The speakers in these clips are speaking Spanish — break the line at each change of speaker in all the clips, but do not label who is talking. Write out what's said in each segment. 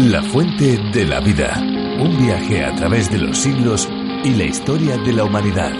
La fuente de la vida. Un viaje a través de los siglos y la historia de la humanidad.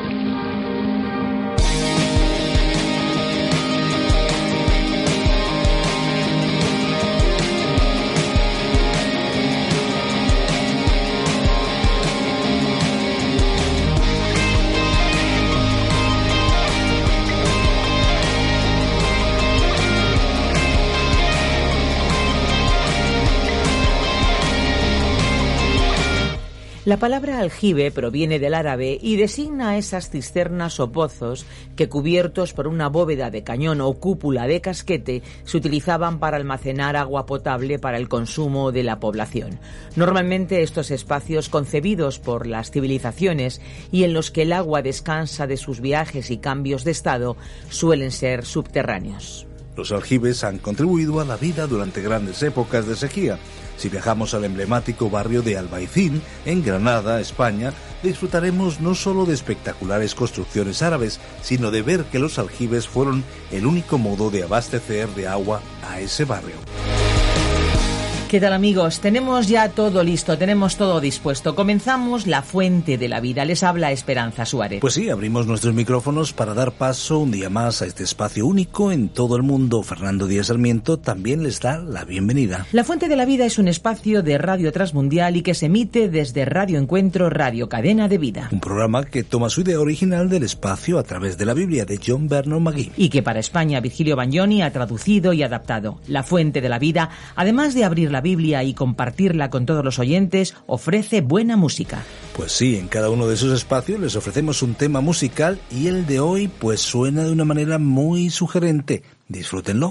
La palabra aljibe proviene del árabe y designa a esas cisternas o pozos que, cubiertos por una bóveda de cañón o cúpula de casquete, se utilizaban para almacenar agua potable para el consumo de la población. Normalmente estos espacios concebidos por las civilizaciones y en los que el agua descansa de sus viajes y cambios de estado suelen ser subterráneos.
Los aljibes han contribuido a la vida durante grandes épocas de sequía. Si viajamos al emblemático barrio de Albaicín, en Granada, España, disfrutaremos no solo de espectaculares construcciones árabes, sino de ver que los aljibes fueron el único modo de abastecer de agua a ese barrio.
¿Qué tal, amigos? Tenemos ya todo listo, tenemos todo dispuesto. Comenzamos La Fuente de la Vida. Les habla Esperanza Suárez.
Pues sí, abrimos nuestros micrófonos para dar paso un día más a este espacio único en todo el mundo. Fernando Díaz Sarmiento también les da la bienvenida.
La Fuente de la Vida es un espacio de Radio Transmundial y que se emite desde Radio Encuentro, Radio Cadena de Vida.
Un programa que toma su idea original del espacio a través de la Biblia de John Vernon McGee.
Y que para España Virgilio Bagnoni ha traducido y adaptado. La Fuente de la Vida, además de abrir la Biblia y compartirla con todos los oyentes, ofrece buena música.
Pues sí, en cada uno de esos espacios les ofrecemos un tema musical y el de hoy pues suena de una manera muy sugerente. Disfrútenlo.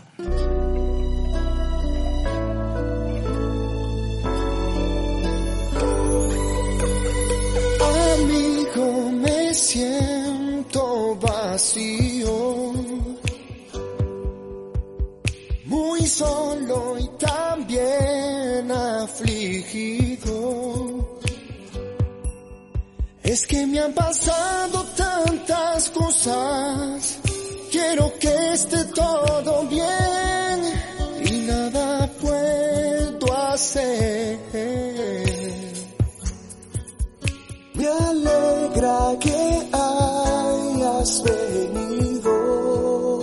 Amigo, me siento vacío, muy solo y también afligido. Es que me han pasado tantas cosas, quiero que esté todo bien y nada puedo hacer. Me alegra que hayas venido.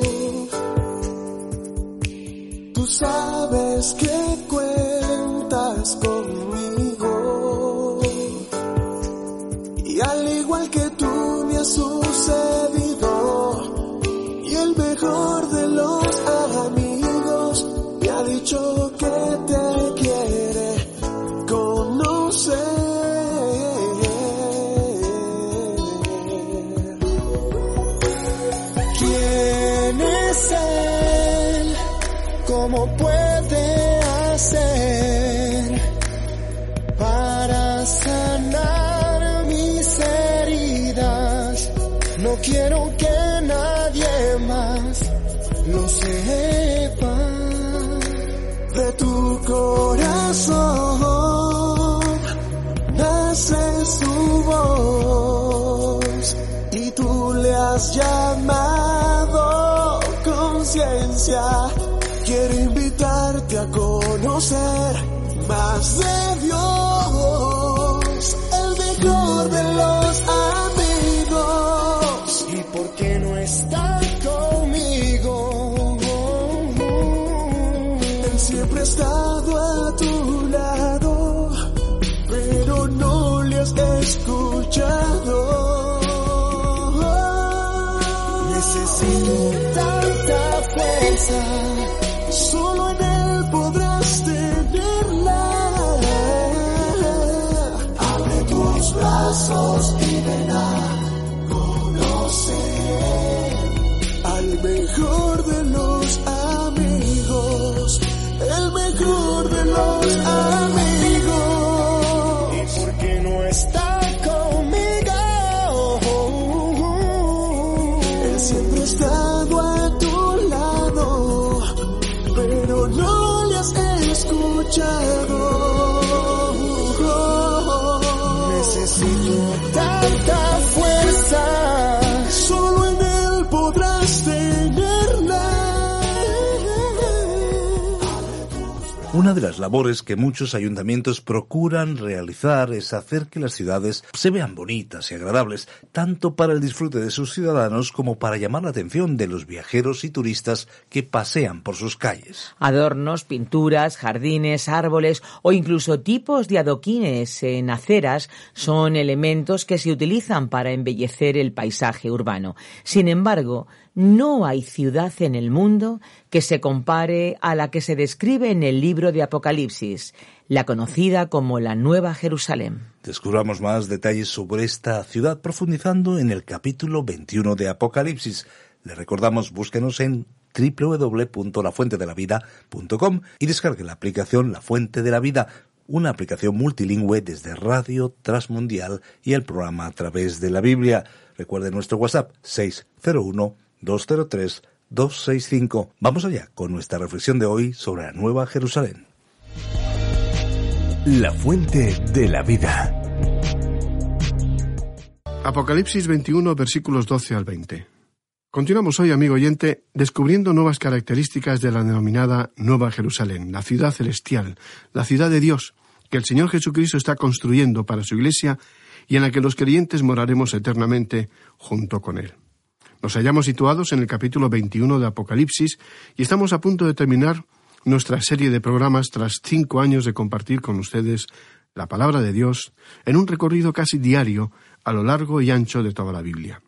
Tú sabes que cuentas conmigo y al igual que tú me ha sucedido y el mejor de los amigos me ha dicho que te quiere conocer. ¿Quién es él? ¿Cómo puede hacer para sanar mis heridas? No quiero que nadie más lo sepa. De tu corazón nace su voz y tú le has llamado conciencia. Quiero invitarte a conocer más de Dios, el mejor de los amigos. ¿Y por qué no está conmigo? Él siempre ha estado a tu lado, pero no le has escuchado. Necesito tanta fuerza, solo en él podrás tenerla. Abre tus brazos y ven a conocer al mejor de los amigos, el mejor de los amigos. ¿Y por qué no está conmigo? Él siempre ha estado a tu lado, pero no le has escuchado. Necesito tanta fuerza, solo en él podrás tenerla.
Una de las labores que muchos ayuntamientos procuran realizar es hacer que las ciudades se vean bonitas y agradables, tanto para el disfrute de sus ciudadanos como para llamar la atención de los viajeros y turistas que pasean por sus calles.
Adornos, pinturas, jardines, árboles o incluso tipos de adoquines en aceras son elementos que se utilizan para embellecer el paisaje urbano. Sin embargo, no hay ciudad en el mundo que se compare a la que se describe en el libro de Apocalipsis, la conocida como la Nueva Jerusalén.
Descubramos más detalles sobre esta ciudad profundizando en el capítulo 21 de Apocalipsis. Le recordamos, búsquenos en www.lafuentedelavida.com y descargue la aplicación La Fuente de la Vida, una aplicación multilingüe desde Radio Transmundial y el programa A Través de la Biblia. Recuerde nuestro WhatsApp 601-203-265. Vamos allá con nuestra reflexión de hoy sobre la Nueva Jerusalén.
La Fuente de la Vida.
Apocalipsis 21, versículos 12 al 20. Continuamos hoy, amigo oyente, descubriendo nuevas características de la denominada Nueva Jerusalén, la ciudad celestial, la ciudad de Dios, que el Señor Jesucristo está construyendo para su Iglesia y en la que los creyentes moraremos eternamente junto con Él. Nos hallamos situados en el capítulo 21 de Apocalipsis y estamos a punto de terminar nuestra serie de programas tras 5 años de compartir con ustedes la palabra de Dios en un recorrido casi diario a lo largo y ancho de toda la Biblia.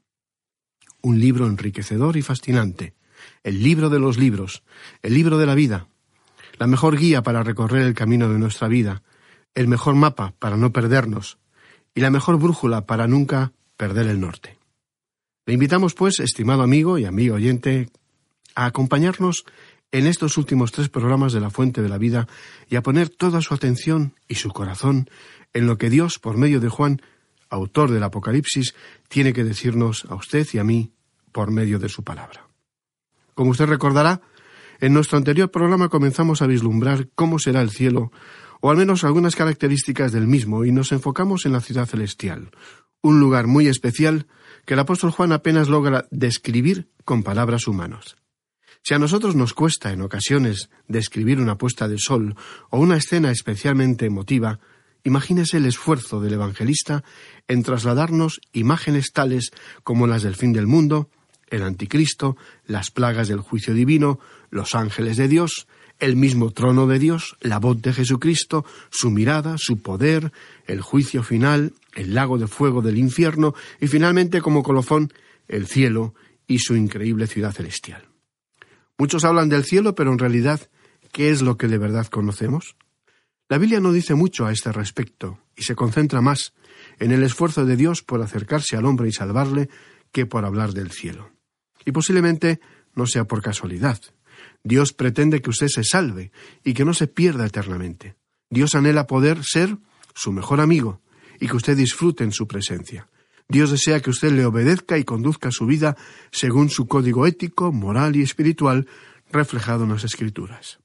Un libro enriquecedor y fascinante, el libro de los libros, el libro de la vida, la mejor guía para recorrer el camino de nuestra vida, el mejor mapa para no perdernos y la mejor brújula para nunca perder el norte. Le invitamos, pues, estimado amigo y amiga oyente, a acompañarnos en estos últimos 3 programas de La Fuente de la Vida y a poner toda su atención y su corazón en lo que Dios, por medio de Juan, autor del Apocalipsis, tiene que decirnos a usted y a mí por medio de su palabra. Como usted recordará, en nuestro anterior programa comenzamos a vislumbrar cómo será el cielo, o al menos algunas características del mismo, y nos enfocamos en la ciudad celestial, un lugar muy especial que el apóstol Juan apenas logra describir con palabras humanas. Si a nosotros nos cuesta en ocasiones describir una puesta de sol o una escena especialmente emotiva, imagínese el esfuerzo del evangelista en trasladarnos imágenes tales como las del fin del mundo, el anticristo, las plagas del juicio divino, los ángeles de Dios, el mismo trono de Dios, la voz de Jesucristo, su mirada, su poder, el juicio final, el lago de fuego del infierno y finalmente como colofón el cielo y su increíble ciudad celestial. Muchos hablan del cielo, pero en realidad, ¿qué es lo que de verdad conocemos? La Biblia no dice mucho a este respecto y se concentra más en el esfuerzo de Dios por acercarse al hombre y salvarle que por hablar del cielo. Y posiblemente no sea por casualidad. Dios pretende que usted se salve y que no se pierda eternamente. Dios anhela poder ser su mejor amigo y que usted disfrute en su presencia. Dios desea que usted le obedezca y conduzca su vida según su código ético, moral y espiritual reflejado en las Escrituras.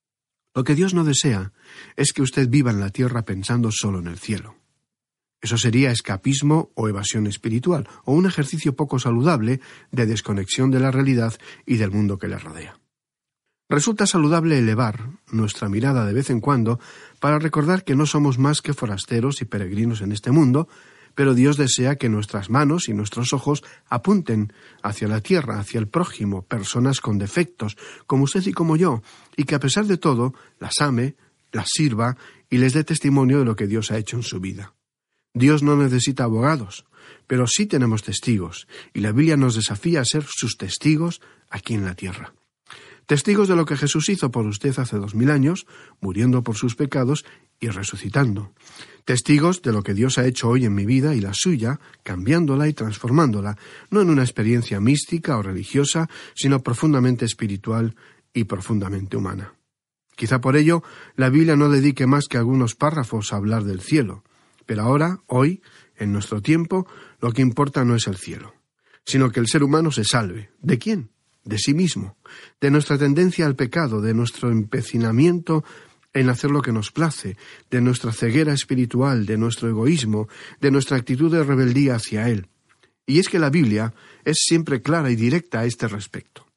Lo que Dios no desea es que usted viva en la tierra pensando solo en el cielo. Eso sería escapismo o evasión espiritual, o un ejercicio poco saludable de desconexión de la realidad y del mundo que le rodea. Resulta saludable elevar nuestra mirada de vez en cuando para recordar que no somos más que forasteros y peregrinos en este mundo, pero Dios desea que nuestras manos y nuestros ojos apunten hacia la tierra, hacia el prójimo, personas con defectos, como usted y como yo, y que a pesar de todo las ame, las sirva y les dé testimonio de lo que Dios ha hecho en su vida. Dios no necesita abogados, pero sí tenemos testigos, y la Biblia nos desafía a ser sus testigos aquí en la tierra. Testigos de lo que Jesús hizo por usted hace 2000 años, muriendo por sus pecados y resucitando. Testigos de lo que Dios ha hecho hoy en mi vida y la suya, cambiándola y transformándola, no en una experiencia mística o religiosa, sino profundamente espiritual y profundamente humana. Quizá por ello la Biblia no dedique más que algunos párrafos a hablar del cielo, pero ahora, hoy, en nuestro tiempo, lo que importa no es el cielo, sino que el ser humano se salve. ¿De quién? De sí mismo, de nuestra tendencia al pecado, de nuestro empecinamiento en hacer lo que nos place, de nuestra ceguera espiritual, de nuestro egoísmo, de nuestra actitud de rebeldía hacia Él. Y es que la Biblia es siempre clara y directa a este respecto.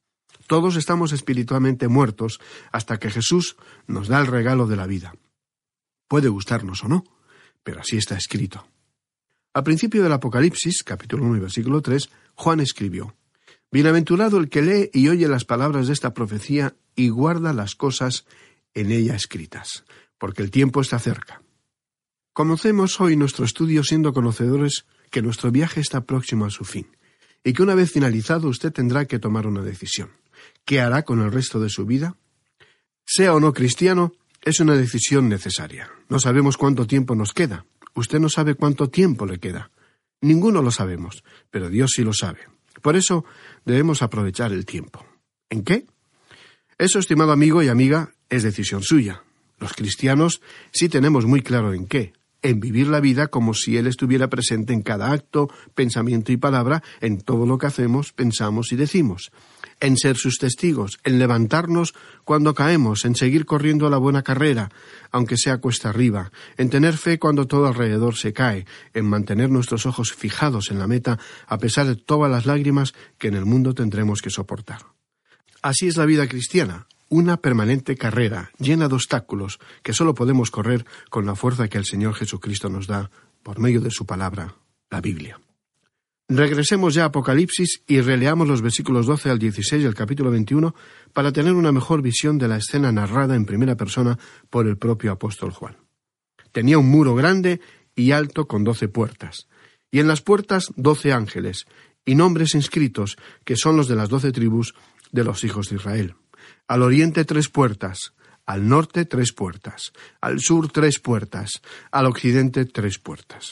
Todos estamos espiritualmente muertos hasta que Jesús nos da el regalo de la vida. Puede gustarnos o no, pero así está escrito. Al principio del Apocalipsis, capítulo 1 y versículo 3, Juan escribió: «Bienaventurado el que lee y oye las palabras de esta profecía y guarda las cosas en ella escritas, porque el tiempo está cerca». Comencemos hoy nuestro estudio siendo conocedores que nuestro viaje está próximo a su fin, y que una vez finalizado usted tendrá que tomar una decisión. ¿Qué hará con el resto de su vida? Sea o no cristiano, es una decisión necesaria. No sabemos cuánto tiempo nos queda. Usted no sabe cuánto tiempo le queda. Ninguno lo sabemos, pero Dios sí lo sabe. Por eso debemos aprovechar el tiempo. ¿En qué? Eso, estimado amigo y amiga, es decisión suya. Los cristianos sí tenemos muy claro en qué. En vivir la vida como si Él estuviera presente en cada acto, pensamiento y palabra, en todo lo que hacemos, pensamos y decimos. En ser sus testigos, en levantarnos cuando caemos, en seguir corriendo la buena carrera, aunque sea cuesta arriba, en tener fe cuando todo alrededor se cae, en mantener nuestros ojos fijados en la meta a pesar de todas las lágrimas que en el mundo tendremos que soportar. Así es la vida cristiana. Una permanente carrera llena de obstáculos que solo podemos correr con la fuerza que el Señor Jesucristo nos da por medio de su palabra, la Biblia. Regresemos ya a Apocalipsis y releamos los versículos 12 al 16 del capítulo 21 para tener una mejor visión de la escena narrada en primera persona por el propio apóstol Juan. Tenía un muro grande y alto con 12 puertas, y en las puertas 12 ángeles, y nombres inscritos que son los de las 12 tribus de los hijos de Israel. Al oriente 3 puertas, al norte 3 puertas, al sur 3 puertas, al occidente 3 puertas.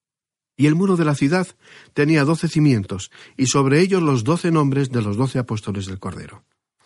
Y el muro de la ciudad tenía 12 cimientos, y sobre ellos los 12 nombres de los 12 apóstoles del Cordero.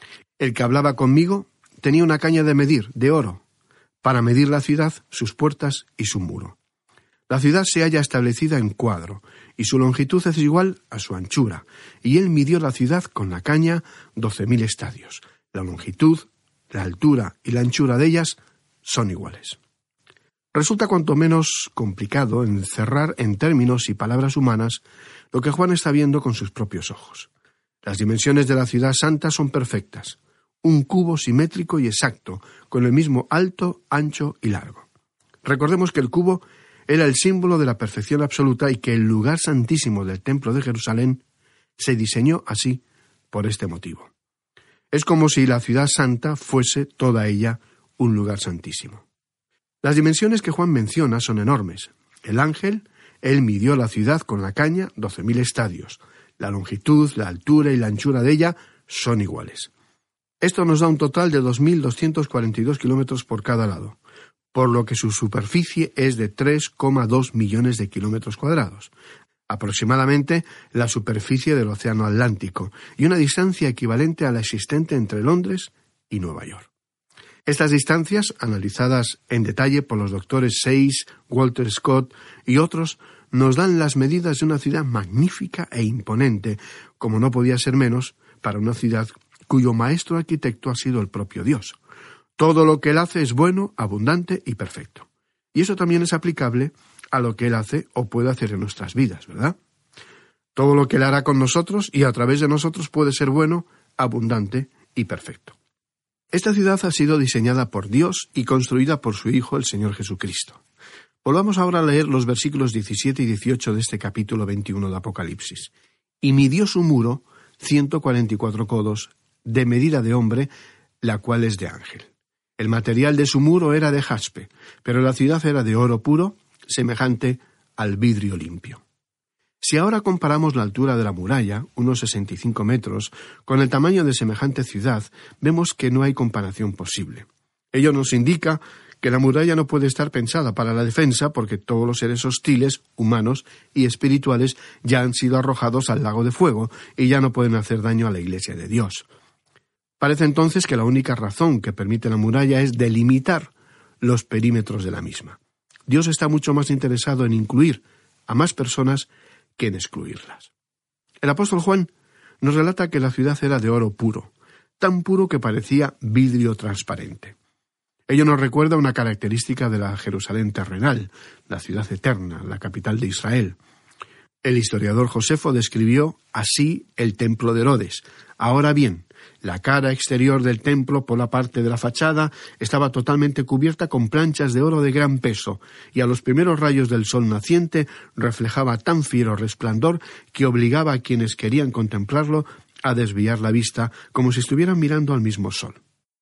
El que hablaba conmigo tenía una caña de medir, de oro, para medir la ciudad, sus puertas y su muro. La ciudad se halla establecida en cuadro, y su longitud es igual a su anchura, y él midió la ciudad con la caña 12.000 estadios. La longitud, la altura y la anchura de ellas son iguales. Resulta cuanto menos complicado encerrar en términos y palabras humanas lo que Juan está viendo con sus propios ojos. Las dimensiones de la ciudad santa son perfectas, un cubo simétrico y exacto, con el mismo alto, ancho y largo. Recordemos que el cubo era el símbolo de la perfección absoluta y que el lugar santísimo del Templo de Jerusalén se diseñó así por este motivo. Es como si la ciudad santa fuese toda ella un lugar santísimo. Las dimensiones que Juan menciona son enormes. El ángel, él midió la ciudad con la caña 12.000 estadios. La longitud, la altura y la anchura de ella son iguales. Esto nos da un total de 2.242 kilómetros por cada lado, por lo que su superficie es de 3,2 millones de kilómetros cuadrados. Aproximadamente la superficie del Océano Atlántico, y una distancia equivalente a la existente entre Londres y Nueva York. Estas distancias, analizadas en detalle por los doctores Sayce, Walter Scott y otros, nos dan las medidas de una ciudad magnífica e imponente, como no podía ser menos para una ciudad cuyo maestro arquitecto ha sido el propio Dios. Todo lo que Él hace es bueno, abundante y perfecto. Y eso también es aplicable a lo que Él hace o puede hacer en nuestras vidas, ¿verdad? Todo lo que Él hará con nosotros y a través de nosotros puede ser bueno, abundante y perfecto. Esta ciudad ha sido diseñada por Dios y construida por su Hijo, el Señor Jesucristo. Volvamos ahora a leer los versículos 17 y 18 de este capítulo 21 de Apocalipsis. Y midió su muro 144 codos, de medida de hombre, la cual es de ángel. El material de su muro era de jaspe, pero la ciudad era de oro puro, semejante al vidrio limpio. Si ahora comparamos la altura de la muralla, unos 65 metros, con el tamaño de semejante ciudad, vemos que no hay comparación posible. Ello nos indica que la muralla no puede estar pensada para la defensa porque todos los seres hostiles, humanos y espirituales ya han sido arrojados al lago de fuego y ya no pueden hacer daño a la Iglesia de Dios. Parece entonces que la única razón que permite la muralla es delimitar los perímetros de la misma. Dios está mucho más interesado en incluir a más personas que en excluirlas. El apóstol Juan nos relata que la ciudad era de oro puro, tan puro que parecía vidrio transparente. Ello nos recuerda una característica de la Jerusalén terrenal, la ciudad eterna, la capital de Israel. El historiador Josefo describió así el templo de Herodes. Ahora bien, la cara exterior del templo, por la parte de la fachada, estaba totalmente cubierta con planchas de oro de gran peso, y a los primeros rayos del sol naciente reflejaba tan fiero resplandor que obligaba a quienes querían contemplarlo a desviar la vista como si estuvieran mirando al mismo sol.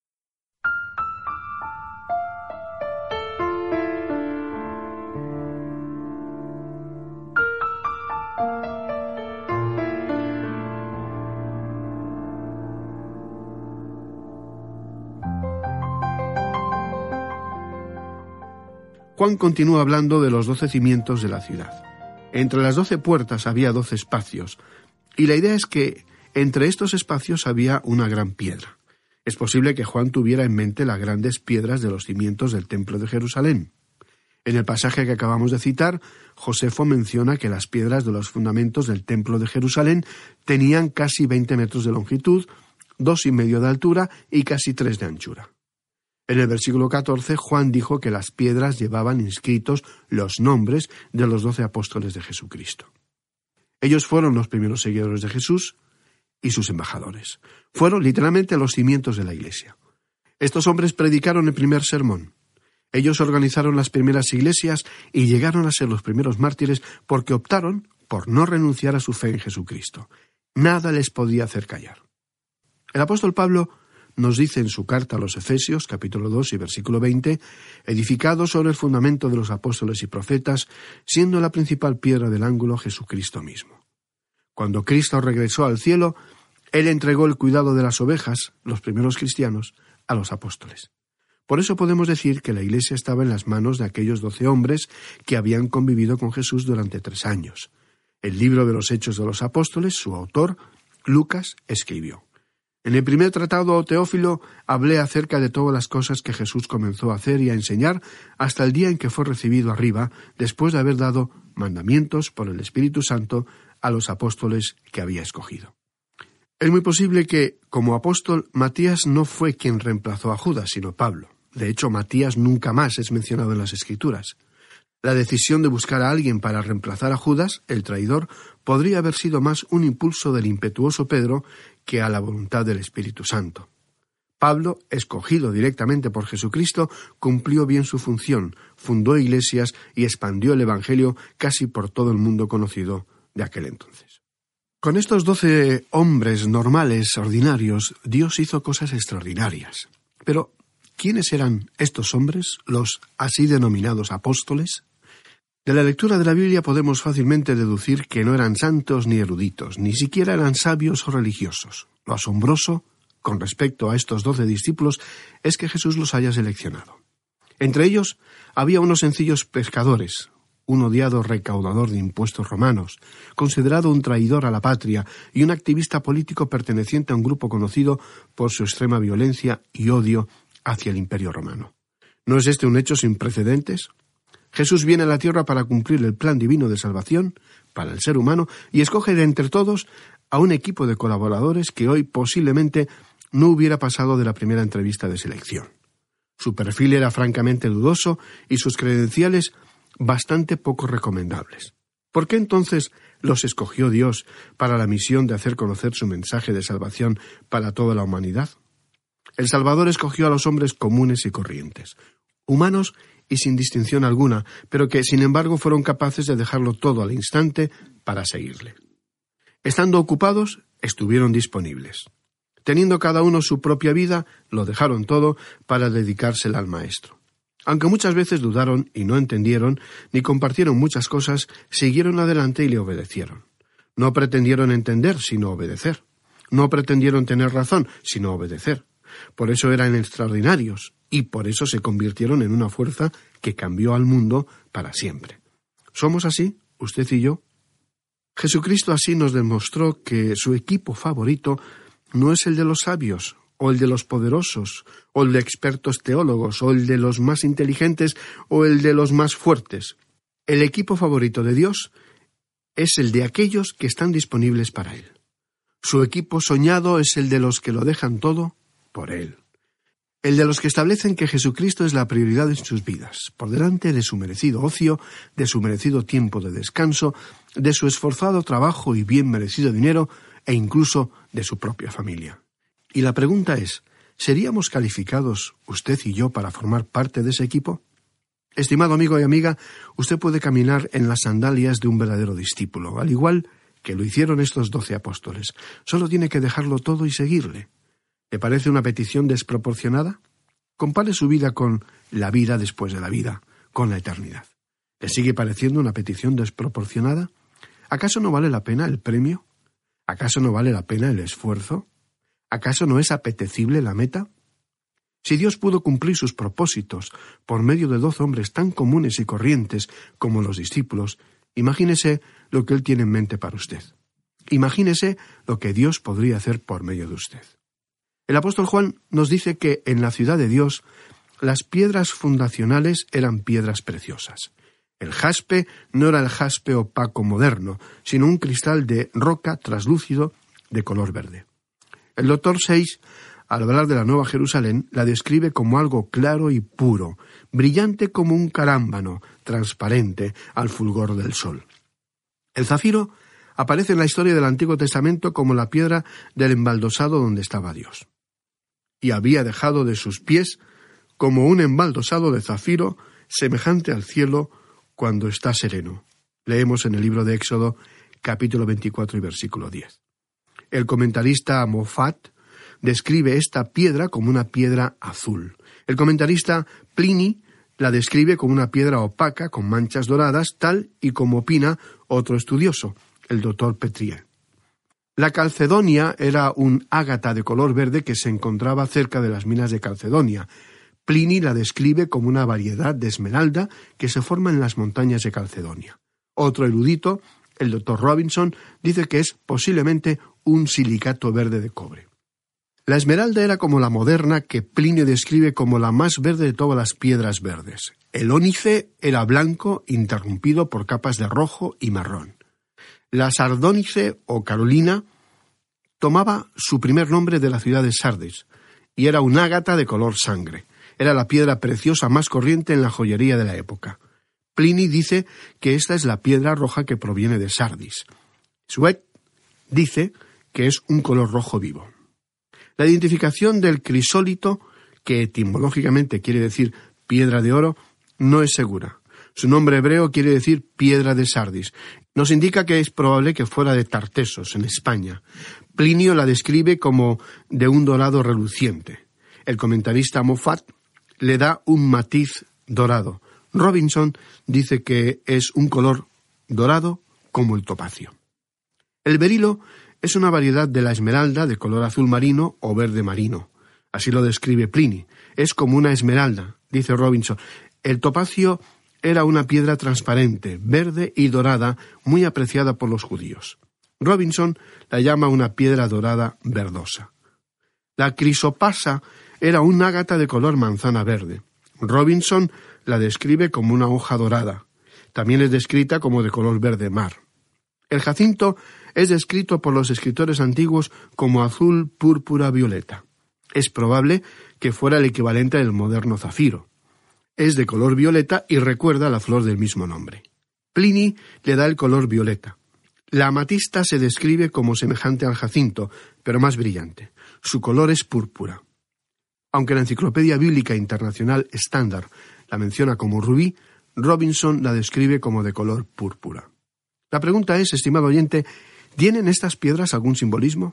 Juan continúa hablando de los 12 cimientos de la ciudad. Entre las 12 puertas había 12 espacios, y la idea es que entre estos espacios había una gran piedra. Es posible que Juan tuviera en mente las grandes piedras de los cimientos del templo de Jerusalén. En el pasaje que acabamos de citar, Josefo menciona que las piedras de los fundamentos del templo de Jerusalén tenían casi 20 metros de longitud, 2,5 de altura y casi 3 de anchura. En el versículo 14, Juan dijo que las piedras llevaban inscritos los nombres de los 12 apóstoles de Jesucristo. Ellos fueron los primeros seguidores de Jesús y sus embajadores. Fueron literalmente los cimientos de la Iglesia. Estos hombres predicaron el primer sermón. Ellos organizaron las primeras iglesias y llegaron a ser los primeros mártires porque optaron por no renunciar a su fe en Jesucristo. Nada les podía hacer callar. El apóstol Pablo nos dice en su carta a los Efesios, capítulo 2 y versículo 20, edificado sobre el fundamento de los apóstoles y profetas, siendo la principal piedra del ángulo Jesucristo mismo. Cuando Cristo regresó al cielo, Él entregó el cuidado de las ovejas, los primeros cristianos, a los apóstoles. Por eso podemos decir que la Iglesia estaba en las manos de aquellos 12 hombres que habían convivido con Jesús durante 3 años. El libro de los Hechos de los Apóstoles, su autor, Lucas, escribió: En el primer tratado, Teófilo, hablé acerca de todas las cosas que Jesús comenzó a hacer y a enseñar hasta el día en que fue recibido arriba, después de haber dado mandamientos por el Espíritu Santo a los apóstoles que había escogido. Es muy posible que, como apóstol, Matías no fue quien reemplazó a Judas, sino Pablo. De hecho, Matías nunca más es mencionado en las Escrituras. La decisión de buscar a alguien para reemplazar a Judas, el traidor, podría haber sido más un impulso del impetuoso Pedro que a la voluntad del Espíritu Santo. Pablo, escogido directamente por Jesucristo, cumplió bien su función, fundó iglesias y expandió el Evangelio casi por todo el mundo conocido de aquel entonces. Con estos 12 hombres normales, ordinarios, Dios hizo cosas extraordinarias. Pero, ¿quiénes eran estos hombres, los así denominados apóstoles? De la lectura de la Biblia podemos fácilmente deducir que no eran santos ni eruditos, ni siquiera eran sabios o religiosos. Lo asombroso, con respecto a estos 12 discípulos, es que Jesús los haya seleccionado. Entre ellos había unos sencillos pescadores, un odiado recaudador de impuestos romanos, considerado un traidor a la patria y un activista político perteneciente a un grupo conocido por su extrema violencia y odio hacia el Imperio Romano. ¿No es este un hecho sin precedentes? Jesús viene a la tierra para cumplir el plan divino de salvación para el ser humano y escoge de entre todos a un equipo de colaboradores que hoy posiblemente no hubiera pasado de la primera entrevista de selección. Su perfil era francamente dudoso y sus credenciales bastante poco recomendables. ¿Por qué entonces los escogió Dios para la misión de hacer conocer su mensaje de salvación para toda la humanidad? El Salvador escogió a los hombres comunes y corrientes, humanos y sin distinción alguna, pero que, sin embargo, fueron capaces de dejarlo todo al instante para seguirle. Estando ocupados, estuvieron disponibles. Teniendo cada uno su propia vida, lo dejaron todo para dedicársela al Maestro. Aunque muchas veces dudaron y no entendieron, ni compartieron muchas cosas, siguieron adelante y le obedecieron. No pretendieron entender, sino obedecer. No pretendieron tener razón, sino obedecer. Por eso eran extraordinarios, y por eso se convirtieron en una fuerza que cambió al mundo para siempre. ¿Somos así, usted y yo? Jesucristo así nos demostró que su equipo favorito no es el de los sabios, o el de los poderosos, o el de expertos teólogos, o el de los más inteligentes, o el de los más fuertes. El equipo favorito de Dios es el de aquellos que están disponibles para Él. Su equipo soñado es el de los que lo dejan todo por Él. el de los que establecen que Jesucristo es la prioridad en sus vidas, por delante de su merecido ocio, de su merecido tiempo de descanso, de su esforzado trabajo y bien merecido dinero, e incluso de su propia familia. Y la pregunta es, ¿seríamos calificados, usted y yo, para formar parte de ese equipo? Estimado amigo y amiga, usted puede caminar en las sandalias de un verdadero discípulo, al igual que lo hicieron estos 12 apóstoles. Solo tiene que dejarlo todo y seguirle. ¿Le parece una petición desproporcionada? Compare su vida con la vida después de la vida, con la eternidad. ¿Le sigue pareciendo una petición desproporcionada? ¿Acaso no vale la pena el premio? ¿Acaso no vale la pena el esfuerzo? ¿Acaso no es apetecible la meta? Si Dios pudo cumplir sus propósitos por medio de 12 hombres tan comunes y corrientes como los discípulos, imagínese lo que Él tiene en mente para usted. Imagínese lo que Dios podría hacer por medio de usted. El apóstol Juan nos dice que en la ciudad de Dios las piedras fundacionales eran piedras preciosas. El jaspe no era el jaspe opaco moderno, sino un cristal de roca traslúcido de color verde. El Dr. Seuss, al hablar de la Nueva Jerusalén, la describe como algo claro y puro, brillante como un carámbano, transparente al fulgor del sol. El zafiro aparece en la historia del Antiguo Testamento como la piedra del embaldosado donde estaba Dios. Y había dejado de sus pies como un embaldosado de zafiro semejante al cielo cuando está sereno. Leemos en el libro de Éxodo, capítulo 24 y versículo 10. El comentarista Moffat describe esta piedra como una piedra azul. El comentarista Pliny la describe como una piedra opaca con manchas doradas, tal y como opina otro estudioso, el doctor Petrier. La calcedonia era un ágata de color verde que se encontraba cerca de las minas de Calcedonia. Pliny la describe como una variedad de esmeralda que se forma en las montañas de Calcedonia. Otro erudito, el doctor Robinson, dice que es posiblemente un silicato verde de cobre. La esmeralda era como la moderna que Plinio describe como la más verde de todas las piedras verdes. El ónice era blanco interrumpido por capas de rojo y marrón. La sardónice o carolina tomaba su primer nombre de la ciudad de Sardis y era un ágata de color sangre. Era la piedra preciosa más corriente en la joyería de la época. Pliny dice que esta es la piedra roja que proviene de Sardis. Sweet dice que es un color rojo vivo. La identificación del crisólito, que etimológicamente quiere decir piedra de oro, no es segura. Su nombre hebreo quiere decir piedra de Sardis. Nos indica que es probable que fuera de Tartesos, en España. Plinio la describe como de un dorado reluciente. El comentarista Moffat le da un matiz dorado. Robinson dice que es un color dorado como el topacio. El berilo es una variedad de la esmeralda de color azul marino o verde marino. Así lo describe Pliny. Es como una esmeralda, dice Robinson. El topacio era una piedra transparente, verde y dorada, muy apreciada por los judíos. Robinson la llama una piedra dorada verdosa. La crisopasa era un ágata de color manzana verde. Robinson la describe como una hoja dorada. También es descrita como de color verde mar. El jacinto es descrito por los escritores antiguos como azul, púrpura, violeta. Es probable que fuera el equivalente del moderno zafiro. Es de color violeta y recuerda a la flor del mismo nombre. Pliny le da el color violeta. La amatista se describe como semejante al jacinto, pero más brillante. Su color es púrpura. Aunque la Enciclopedia Bíblica Internacional estándar la menciona como rubí, Robinson la describe como de color púrpura. La pregunta es, estimado oyente, ¿tienen estas piedras algún simbolismo?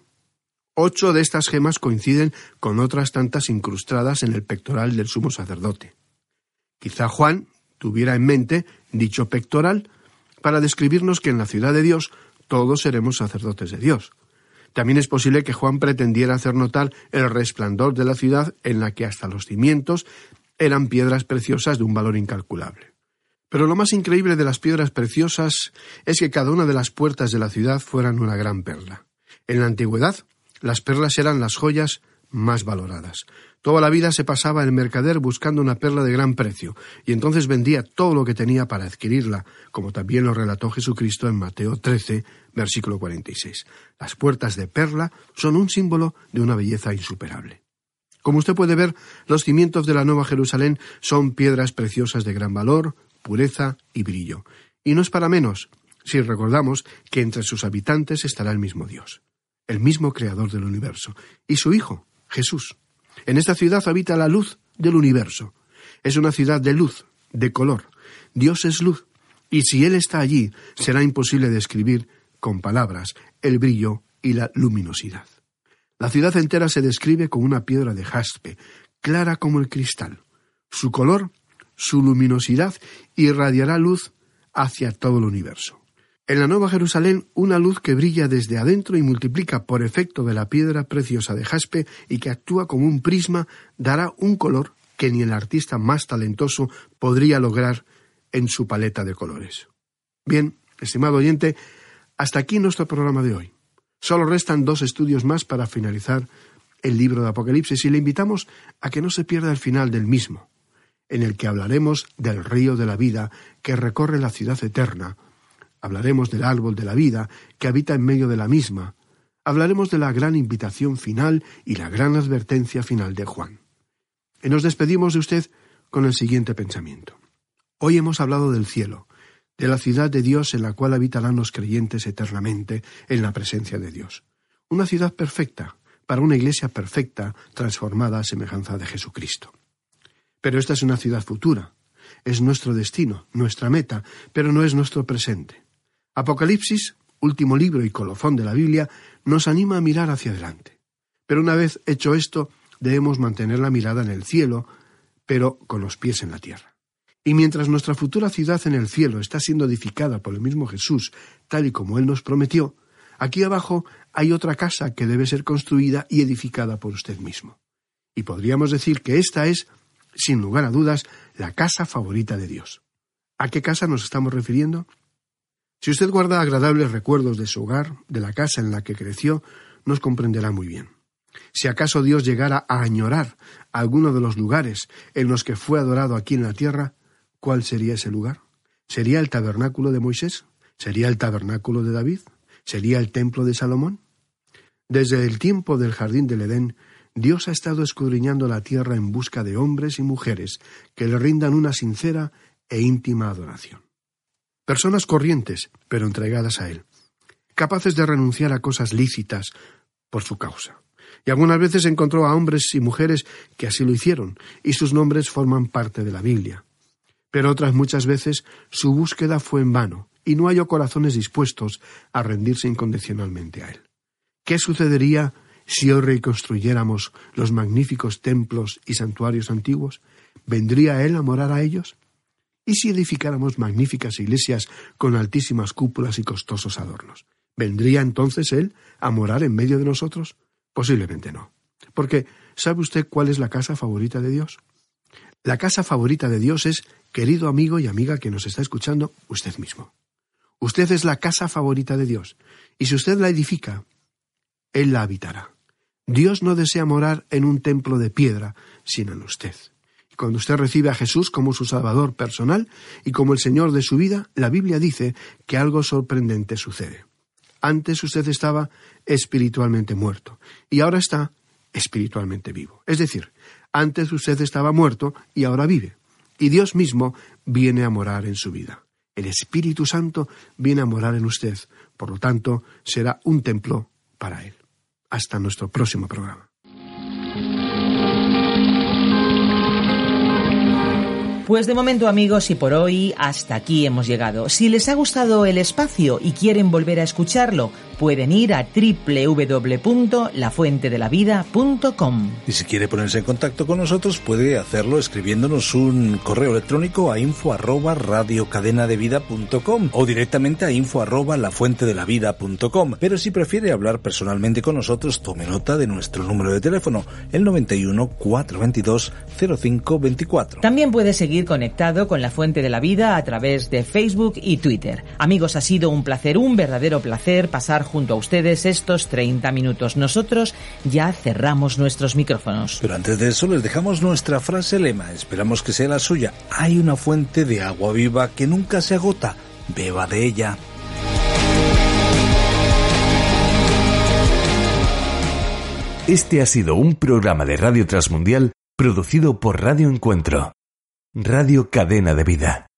8 de estas gemas coinciden con otras tantas incrustadas en el pectoral del sumo sacerdote. Quizá Juan tuviera en mente dicho pectoral para describirnos que en la ciudad de Dios todos seremos sacerdotes de Dios. También es posible que Juan pretendiera hacer notar el resplandor de la ciudad en la que hasta los cimientos eran piedras preciosas de un valor incalculable. Pero lo más increíble de las piedras preciosas es que cada una de las puertas de la ciudad fueran una gran perla. En la antigüedad, las perlas eran las joyas más valoradas. Toda la vida se pasaba el mercader buscando una perla de gran precio, y entonces vendía todo lo que tenía para adquirirla, como también lo relató Jesucristo en Mateo 13, versículo 46. Las puertas de perla son un símbolo de una belleza insuperable. Como usted puede ver, los cimientos de la Nueva Jerusalén son piedras preciosas de gran valor, pureza y brillo. Y no es para menos, si recordamos que entre sus habitantes estará el mismo Dios, el mismo Creador del universo, y su Hijo, Jesús. En esta ciudad habita la luz del universo. Es una ciudad de luz, de color. Dios es luz, y si Él está allí, será imposible describir con palabras el brillo y la luminosidad. La ciudad entera se describe con una piedra de jaspe, clara como el cristal. Su color, su luminosidad, irradiará luz hacia todo el universo. En la Nueva Jerusalén, una luz que brilla desde adentro y multiplica por efecto de la piedra preciosa de jaspe y que actúa como un prisma, dará un color que ni el artista más talentoso podría lograr en su paleta de colores. Bien, estimado oyente, hasta aquí nuestro programa de hoy. Solo restan 2 estudios más para finalizar el libro de Apocalipsis y le invitamos a que no se pierda el final del mismo, en el que hablaremos del río de la vida que recorre la ciudad eterna. Hablaremos del árbol de la vida que habita en medio de la misma. Hablaremos de la gran invitación final y la gran advertencia final de Juan. Y nos despedimos de usted con el siguiente pensamiento. Hoy hemos hablado del cielo, de la ciudad de Dios en la cual habitarán los creyentes eternamente en la presencia de Dios. Una ciudad perfecta, para una iglesia perfecta, transformada a semejanza de Jesucristo. Pero esta es una ciudad futura. Es nuestro destino, nuestra meta, pero no es nuestro presente. Apocalipsis, último libro y colofón de la Biblia, nos anima a mirar hacia adelante. Pero una vez hecho esto, debemos mantener la mirada en el cielo, pero con los pies en la tierra. Y mientras nuestra futura ciudad en el cielo está siendo edificada por el mismo Jesús, tal y como Él nos prometió, aquí abajo hay otra casa que debe ser construida y edificada por usted mismo. Y podríamos decir que esta es, sin lugar a dudas, la casa favorita de Dios. ¿A qué casa nos estamos refiriendo? Si usted guarda agradables recuerdos de su hogar, de la casa en la que creció, nos comprenderá muy bien. Si acaso Dios llegara a añorar alguno de los lugares en los que fue adorado aquí en la tierra, ¿cuál sería ese lugar? ¿Sería el tabernáculo de Moisés? ¿Sería el tabernáculo de David? ¿Sería el templo de Salomón? Desde el tiempo del jardín del Edén, Dios ha estado escudriñando la tierra en busca de hombres y mujeres que le rindan una sincera e íntima adoración. Personas corrientes, pero entregadas a Él, capaces de renunciar a cosas lícitas por su causa. Y algunas veces encontró a hombres y mujeres que así lo hicieron, y sus nombres forman parte de la Biblia. Pero otras muchas veces su búsqueda fue en vano, y no halló corazones dispuestos a rendirse incondicionalmente a Él. ¿Qué sucedería si hoy reconstruyéramos los magníficos templos y santuarios antiguos? ¿Vendría Él a morar a ellos? ¿Y si edificáramos magníficas iglesias con altísimas cúpulas y costosos adornos? ¿Vendría entonces Él a morar en medio de nosotros? Posiblemente no. Porque, ¿sabe usted cuál es la casa favorita de Dios? La casa favorita de Dios es, querido amigo y amiga que nos está escuchando, usted mismo. Usted es la casa favorita de Dios, y si usted la edifica, Él la habitará. Dios no desea morar en un templo de piedra, sino en usted. Y cuando usted recibe a Jesús como su Salvador personal y como el Señor de su vida, la Biblia dice que algo sorprendente sucede. Antes usted estaba espiritualmente muerto, y ahora está espiritualmente vivo. Es decir, antes usted estaba muerto y ahora vive. Y Dios mismo viene a morar en su vida. El Espíritu Santo viene a morar en usted. Por lo tanto, será un templo para Él. Hasta nuestro próximo programa.
Pues de momento, amigos, y por hoy hasta aquí hemos llegado. Si les ha gustado el espacio y quieren volver a escucharlo, pueden ir a www.lafuentedelavida.com.
Y si quiere ponerse en contacto con nosotros, puede hacerlo escribiéndonos un correo electrónico a info@radiocadenadevida.com o directamente a info@lafuentedelavida.com. Pero si prefiere hablar personalmente con nosotros, tome nota de nuestro número de teléfono, el 91 422 0524.
También puede seguir conectado con La Fuente de la Vida a través de Facebook y Twitter. Amigos, ha sido un placer, un verdadero placer pasar junto a ustedes estos 30 minutos. Nosotros ya cerramos nuestros micrófonos.
Pero antes de eso les dejamos nuestra frase lema. Esperamos que sea la suya. Hay una fuente de agua viva que nunca se agota. Beba de ella.
Este ha sido un programa de Radio Transmundial producido por Radio Encuentro, Radio Cadena de Vida.